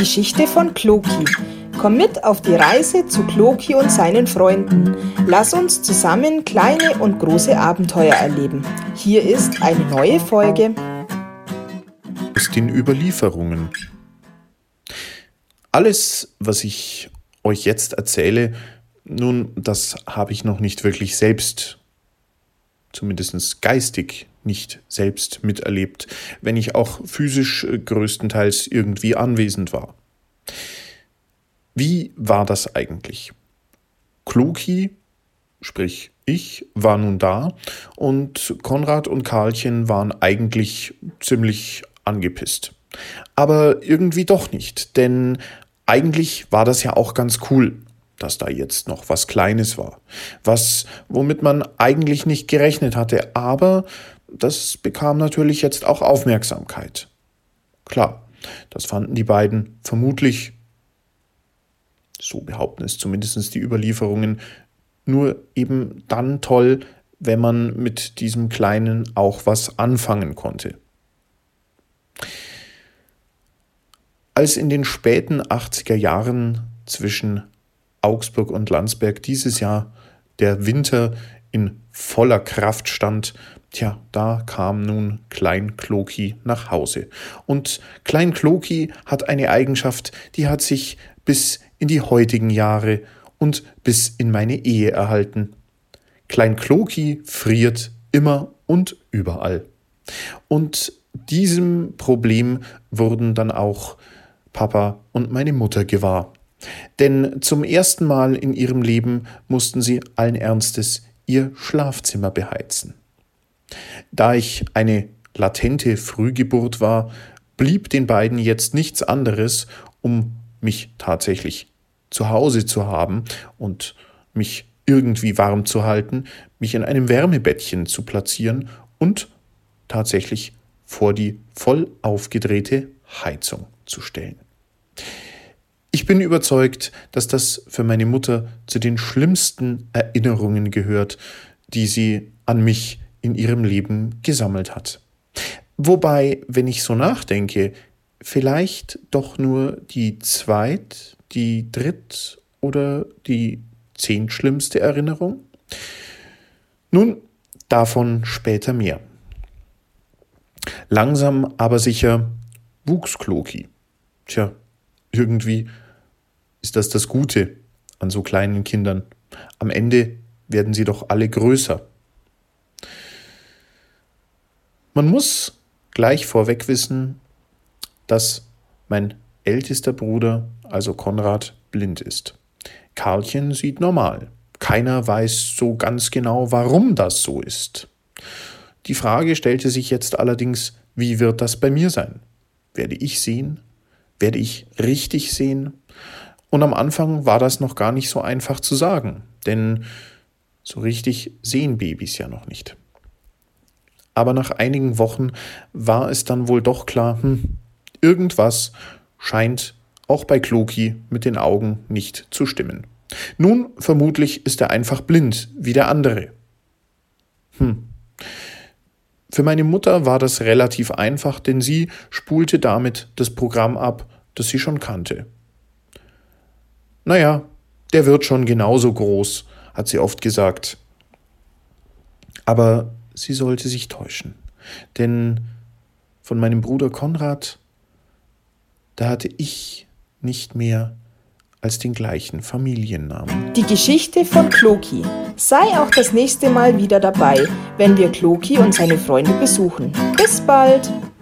Geschichte von Kloki. Komm mit auf die Reise zu Kloki und seinen Freunden. Lass uns zusammen kleine und große Abenteuer erleben. Hier ist eine neue Folge aus den Überlieferungen. Alles, was ich euch jetzt erzähle, nun, das habe ich noch nicht wirklich selbst, zumindest geistig nicht selbst miterlebt, wenn ich auch physisch größtenteils irgendwie anwesend war. Wie war das eigentlich? Kloki, sprich ich, war nun da und Konrad und Karlchen waren eigentlich ziemlich angepisst. Aber irgendwie doch nicht, denn eigentlich war das ja auch ganz cool, dass da jetzt noch was Kleines war. Womit man eigentlich nicht gerechnet hatte, aber das bekam natürlich jetzt auch Aufmerksamkeit. Klar, das fanden die beiden vermutlich, so behaupten es zumindest die Überlieferungen, nur eben dann toll, wenn man mit diesem Kleinen auch was anfangen konnte. Als in den späten 80er Jahren zwischen Augsburg und Landsberg dieses Jahr der Winter in voller Kraft stand, da kam nun Klein Kloki nach Hause. Und Klein Kloki hat eine Eigenschaft, die hat sich bis in die heutigen Jahre und bis in meine Ehe erhalten. Klein Kloki friert immer und überall. Und diesem Problem wurden dann auch Papa und meine Mutter gewahr. Denn zum ersten Mal in ihrem Leben mussten sie allen Ernstes ihr Schlafzimmer beheizen. Da ich eine latente Frühgeburt war, blieb den beiden jetzt nichts anderes, um mich tatsächlich zu Hause zu haben und mich irgendwie warm zu halten, mich in einem Wärmebettchen zu platzieren und tatsächlich vor die voll aufgedrehte Heizung zu stellen. Ich bin überzeugt, dass das für meine Mutter zu den schlimmsten Erinnerungen gehört, die sie an mich in ihrem Leben gesammelt hat. Wobei, wenn ich so nachdenke, vielleicht doch nur die die dritt- oder die 10. schlimmste Erinnerung? Nun, davon später mehr. Langsam aber sicher wuchs Kloki. Irgendwie ist das Gute an so kleinen Kindern. Am Ende werden sie doch alle größer. Man muss gleich vorweg wissen, dass mein ältester Bruder, also Konrad, blind ist. Karlchen sieht normal. Keiner weiß so ganz genau, warum das so ist. Die Frage stellte sich jetzt allerdings, wie wird das bei mir sein? Werde ich sehen? Werde ich richtig sehen? Und am Anfang war das noch gar nicht so einfach zu sagen, denn so richtig sehen Babys ja noch nicht. Aber nach einigen Wochen war es dann wohl doch klar, irgendwas scheint auch bei Kloki mit den Augen nicht zu stimmen. Nun, vermutlich ist er einfach blind, wie der andere. Für meine Mutter war das relativ einfach, denn sie spulte damit das Programm ab, das sie schon kannte. Naja, der wird schon genauso groß, hat sie oft gesagt. Aber sie sollte sich täuschen, denn von meinem Bruder Konrad, da hatte ich nicht mehr als den gleichen Familiennamen. Die Geschichte von Kloki. Sei auch das nächste Mal wieder dabei, wenn wir Kloki und seine Freunde besuchen. Bis bald!